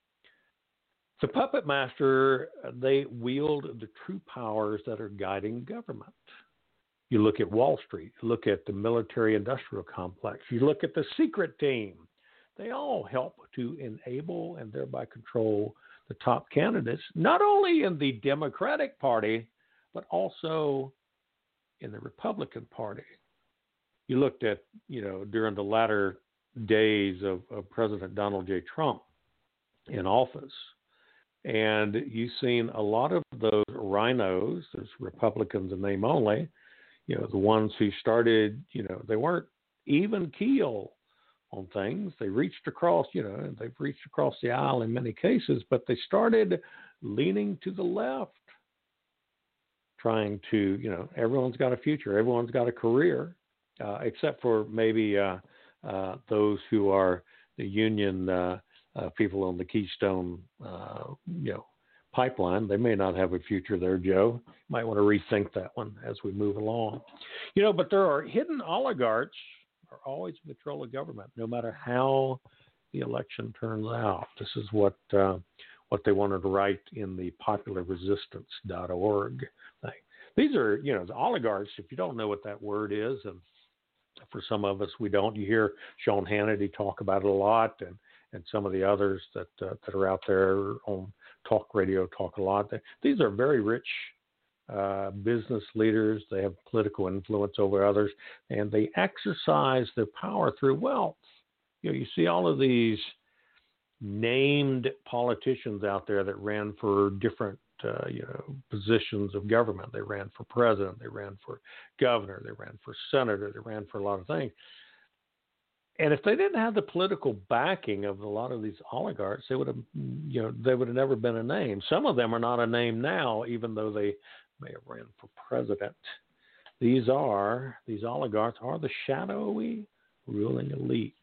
The puppet master, they wield the true powers that are guiding government. You look at Wall Street, you look at the military-industrial complex, you look at the secret team. They all help to enable and thereby control the top candidates, not only in the Democratic Party, but also in the Republican Party. You looked at, you know, during the latter days of, of President Donald J. Trump in office, and you've seen a lot of those rhinos, those Republicans in name only, you know, the ones who started, you know, they weren't even keel on things. They reached across, you know, they've reached across the aisle in many cases, but they started leaning to the left, trying to, you know, everyone's got a future, everyone's got a career, uh, except for maybe uh, uh, those who are the union uh, uh, people on the Keystone, uh, you know, pipeline. They may not have a future there, Joe. Might want to rethink that one as we move along. You know, but there are hidden oligarchs are always in control of government, no matter how the election turns out. This is what uh, what they wanted to write in the popular resistance dot org thing. These are, you know, the oligarchs, if you don't know what that word is, and for some of us we don't, you hear Sean Hannity talk about it a lot, and, and some of the others that uh, that are out there on talk radio talk a lot. These are very rich uh, business leaders. They have political influence over others, and they exercise their power through wealth. You know, you see all of these named politicians out there that ran for different, uh, you know, positions of government. They ran for president. They ran for governor. They ran for senator. They ran for a lot of things. And if they didn't have the political backing of a lot of these oligarchs, they would have, you know, they would have never been a name. Some of them are not a name now, even though they may have ran for president. These are, these oligarchs are the shadowy ruling elite.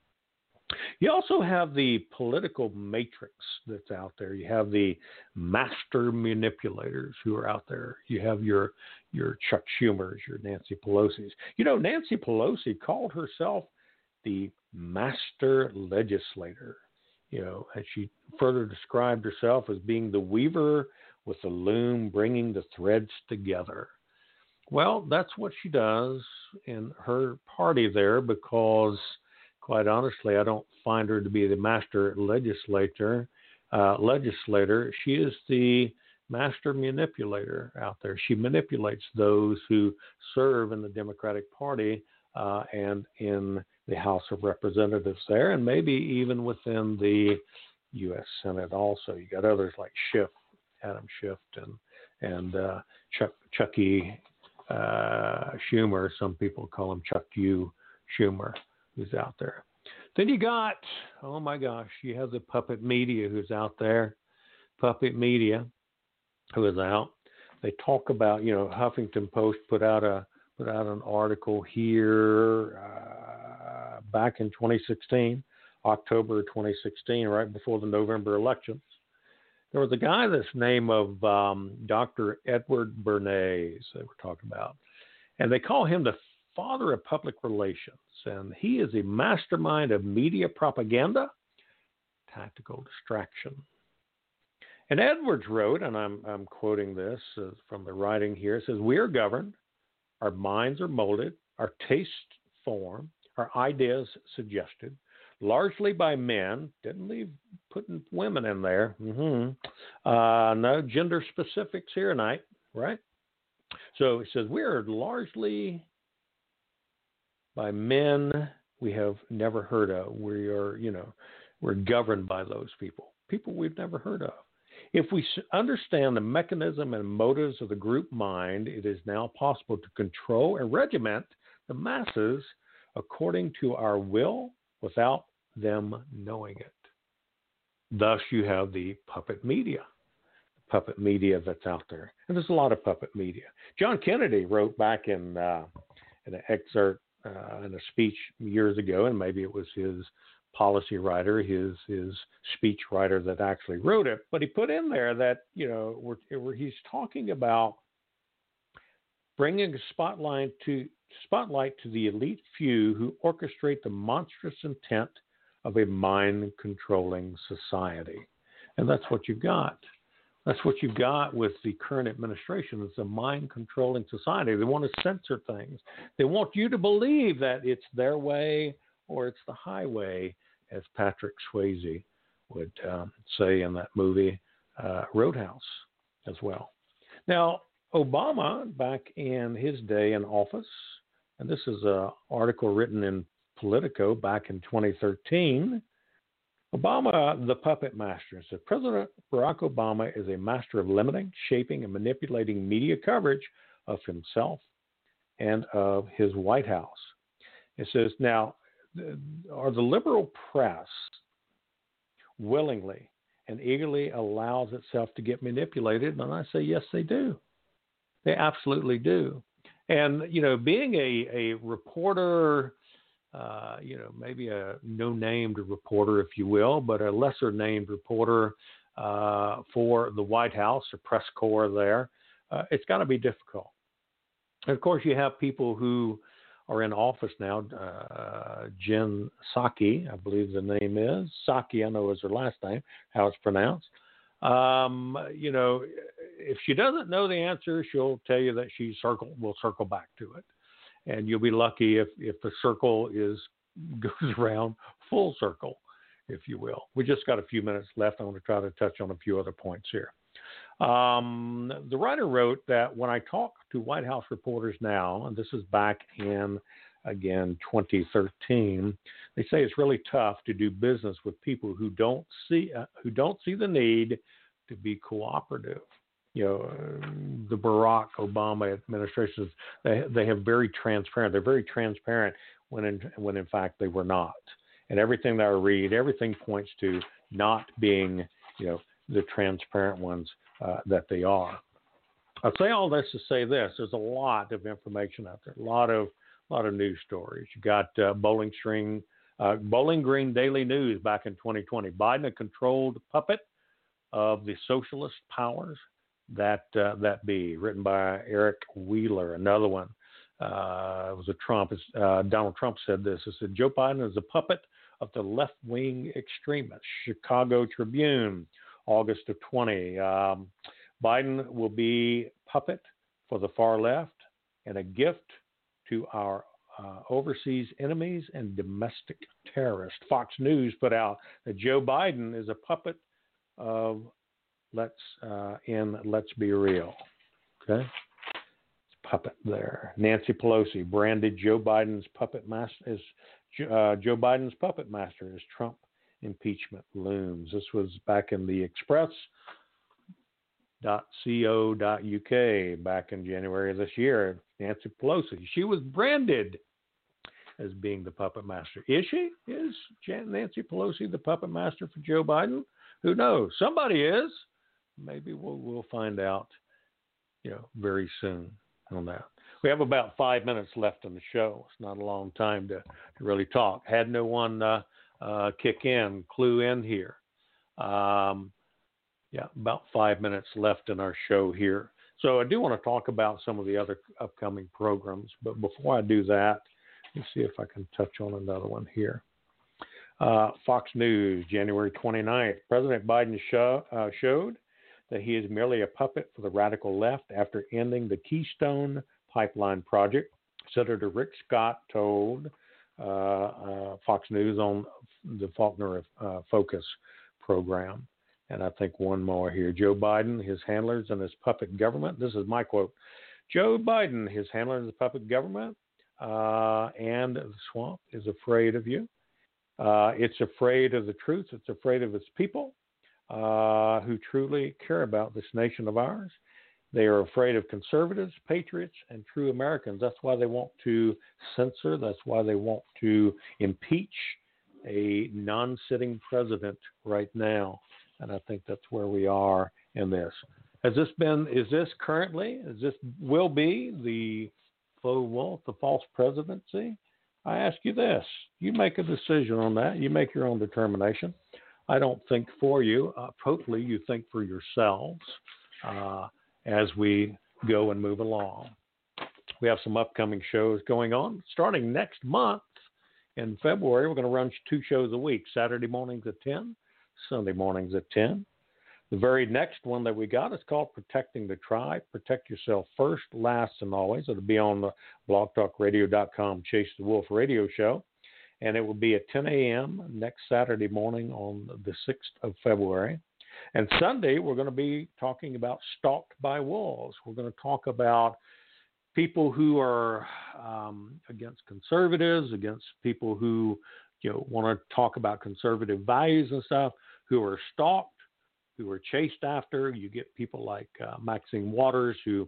You also have the political matrix that's out there. You have the master manipulators who are out there. You have your your Chuck Schumers, your Nancy Pelosi's. You know, Nancy Pelosi called herself the master legislator, you know, and she further described herself as being the weaver with the loom, bringing the threads together. Well, that's what she does in her party there, because quite honestly, I don't find her to be the master legislator. Uh, legislator, she is the master manipulator out there. She manipulates those who serve in the Democratic Party uh, and in the House of Representatives there, and maybe even within the U S Senate also. You got others like Schiff, Adam Schiff, and and uh, Chuck Chucky uh, Schumer. Some people call him Chuck U. Schumer, who's out there. Then you got, oh my gosh, you have the puppet media who's out there. Puppet media who is out. They talk about, you know, Huffington Post put out a put out an article here uh, back in twenty sixteen, October twenty sixteen, right before the November elections. There was a guy that's name of um, Doctor Edward Bernays they were talking about, and they call him the father of public relations, and he is a mastermind of media propaganda, tactical distraction. And Edwards wrote, and I'm, I'm quoting this uh, from the writing here, it says, "We are governed, our minds are molded, our tastes formed, our ideas suggested, largely by men." Didn't leave putting women in there. Mm-hmm. Uh, no gender specifics here tonight, right? So it says, we are largely by men we have never heard of. We are, you know, we're governed by those people, people we've never heard of. If we understand the mechanism and motives of the group mind, it is now possible to control and regiment the masses according to our will without them knowing it. Thus, you have the puppet media, the puppet media that's out there. And there's a lot of puppet media. John Kennedy wrote back in, uh, in an excerpt uh, in a speech years ago, and maybe it was his policy writer, his his speech writer that actually wrote it, but he put in there that, you know, we're, we're, he's talking about bringing a spotlight to spotlight to the elite few who orchestrate the monstrous intent of a mind-controlling society. And that's what you've got. That's what you've got with the current administration. It's a mind-controlling society. They want to censor things. They want you to believe that it's their way or it's the highway, as Patrick Swayze would um, say in that movie, uh, Roadhouse, as well. Now, Obama, back in his day in office, and this is an article written in Politico back in twenty thirteen, Obama, the puppet master, said President Barack Obama is a master of limiting, shaping, and manipulating media coverage of himself and of his White House. It says, now, are the liberal press willingly and eagerly allows itself to get manipulated? And I say, yes, they do. They absolutely do. And, you know, being a, a reporter, uh, you know, maybe a no-named reporter, if you will, but a lesser-named reporter uh, for the White House, or press corps there, uh, it's got to be difficult. And, of course, you have people who are in office now. uh, Jen Psaki, I believe the name is. Psaki, I know is her last name, how it's pronounced. Um, you know, if she doesn't know the answer, she'll tell you that she circle will circle back to it. And you'll be lucky if, if the circle is goes around full circle, if you will. We just got a few minutes left. I want to try to touch on a few other points here. Um, the writer wrote that when I talk to White House reporters now, and this is back in, again, twenty thirteen, they say it's really tough to do business with people who don't see uh, who don't see the need to be cooperative. You know, the Barack Obama administration, they they have very transparent. They're very transparent when in, when in fact they were not. And everything that I read, everything points to not being, you know, the transparent ones uh, that they are. I'll say all this to say this: there's a lot of information out there, a lot of a lot of news stories. You got uh, Bowling String, uh, Bowling Green Daily News back in twenty twenty. Biden, a controlled puppet of the socialist powers that uh, that be, written by Eric Wheeler. Another one. Uh, it was a Trump. Uh, Donald Trump said this. It said Joe Biden is a puppet of the left-wing extremists. Chicago Tribune, August of twenty. Um, Biden will be puppet for the far left and a gift to our uh, overseas enemies and domestic terrorists. Fox News put out that Joe Biden is a puppet of let's uh, in Let's Be Real. Okay, it's puppet there. Nancy Pelosi branded Joe Biden's puppet master as uh, Joe Biden's puppet master as Trump impeachment looms. This was back in the Express dot co dot uk back in January of this year. Nancy Pelosi, she was branded as being the puppet master. Is she? Is Nancy Pelosi the puppet master for Joe Biden? Who knows? Somebody is. Maybe we'll we'll find out, you know, very soon on that. We have about five minutes left in the show. It's not a long time to, to really talk. Had no one uh, uh, kick in, clue in here. Um, yeah, about five minutes left in our show here. So I do want to talk about some of the other upcoming programs, but before I do that, let's see if I can touch on another one here. Uh, Fox News, January twenty-ninth. President Biden show, uh, showed that he is merely a puppet for the radical left after ending the Keystone Pipeline project. Senator Rick Scott told uh, uh, Fox News on the Faulkner uh, Focus program. And I think one more here. Joe Biden, his handlers, and his puppet government. This is my quote. Joe Biden, his handlers, and his puppet government, uh, and the swamp is afraid of you. Uh, it's afraid of the truth. It's afraid of its people uh, who truly care about this nation of ours. They are afraid of conservatives, patriots, and true Americans. That's why they want to censor. That's why they want to impeach a non-sitting president right now. And I think that's where we are in this. Has this been, is this currently, is this will be the faux wolf, the false presidency? I ask you this. You make a decision on that. You make your own determination. I don't think for you. Uh, hopefully you think for yourselves uh, as we go and move along. We have some upcoming shows going on. Starting next month in February, we're going to run two shows a week, Saturday mornings at ten, Sunday mornings at ten. The very next one that we got is called Protecting the Tribe. Protect yourself first, last, and always. It'll be on the blog talk radio dot com Chase the Wolf radio show. And it will be at ten a.m. next Saturday morning on the sixth of February. And Sunday, we're going to be talking about stalked by wolves. We're going to talk about people who are um, against conservatives, against people who you know want to talk about conservative values and stuff, who are stalked, who are chased after. You get people like uh, Maxine Waters, who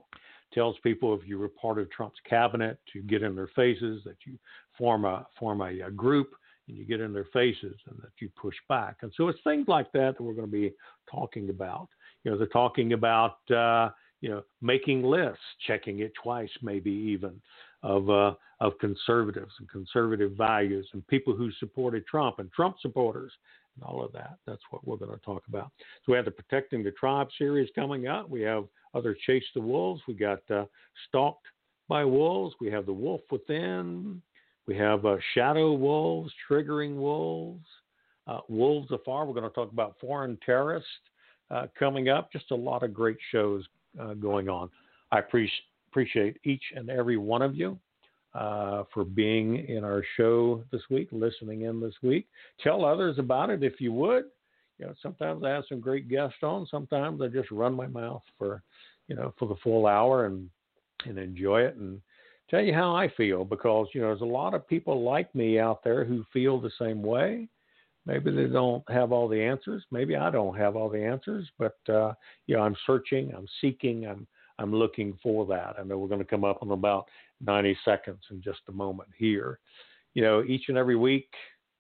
tells people if you were part of Trump's cabinet to get in their faces, that you form a form a, a group and you get in their faces and that you push back. And so it's things like that that we're going to be talking about. You know, they're talking about, uh, you know, making lists, checking it twice, maybe even, of uh, of conservatives and conservative values and people who supported Trump and Trump supporters. All of that. That's what we're going to talk about. So we have the Protecting the Tribe series coming up. We have other Chase the Wolves. We got uh, Stalked by Wolves. We have The Wolf Within. We have uh, Shadow Wolves, Triggering Wolves, uh, Wolves Afar. We're going to talk about Foreign Terrorists uh, coming up. Just a lot of great shows uh, going on. I pre- appreciate each and every one of you. Uh, for being in our show this week, listening in this week. Tell others about it if you would. You know, sometimes I have some great guests on. Sometimes I just run my mouth for, you know, for the full hour and and enjoy it and tell you how I feel, because you know there's a lot of people like me out there who feel the same way. Maybe they don't have all the answers. Maybe I don't have all the answers, but uh, you know, I'm searching, I'm seeking, I'm I'm looking for that. I know we're going to come up on about ninety seconds in just a moment here. You know, each and every week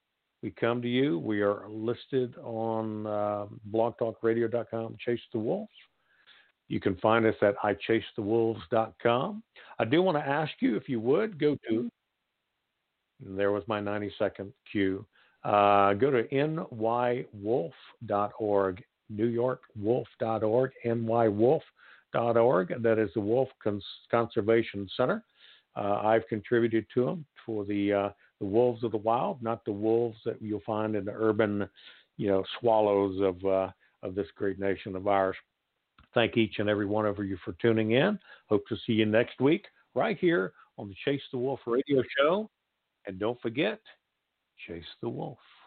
we come to you. We are listed on uh, blog talk radio dot com, Chase the Wolf. You can find us at I chase the wolves dot com. I do want to ask you, if you would, go to, and there was my ninety second cue, uh, go to N Y wolf dot org, New York wolf dot org, N Y wolf dot org. That is the Wolf Cons- Conservation Center. Uh, I've contributed to them for the uh, the wolves of the wild, not the wolves that you'll find in the urban, you know, swallows of uh, of this great nation of ours. Thank each and every one of you for tuning in. Hope to see you next week right here on the Chase the Wolf radio show. And don't forget, chase the wolf.